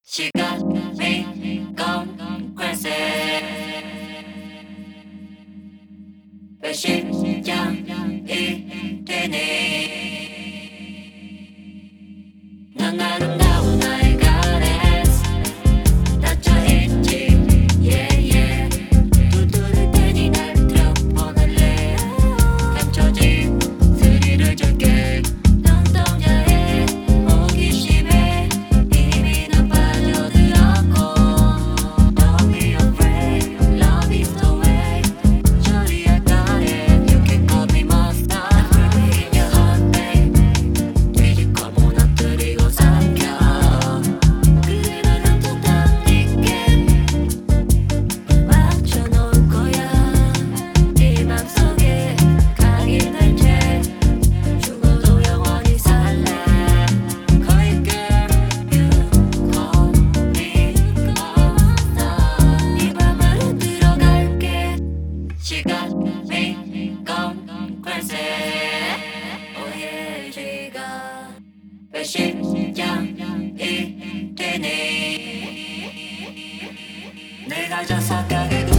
시간이 건글세 왜 심장이 뛰니 넌 아름다운 나의 가레스 닫혀있지 yeah, yeah. 두드릴 테니 날 들어보낼래 감춰진 스릴을 줄게 눈동자에 호기심에 이미 난 빠져들었고 Don't be afraid, love is the way 처리할 거래 You can call me monster In your heart babe 뒤집고 무너뜨리고 삼켜 그래 난 떳떳한 네게 맞춰놓을 거야 네 맘속에 각인할 채 죽어도 영원히 살래 Call girl, you call me monster 이 밤으로 들어갈게 시간이 건글세 Oh yeah 시간 왜 심장이 뛰니 내가 저 착각에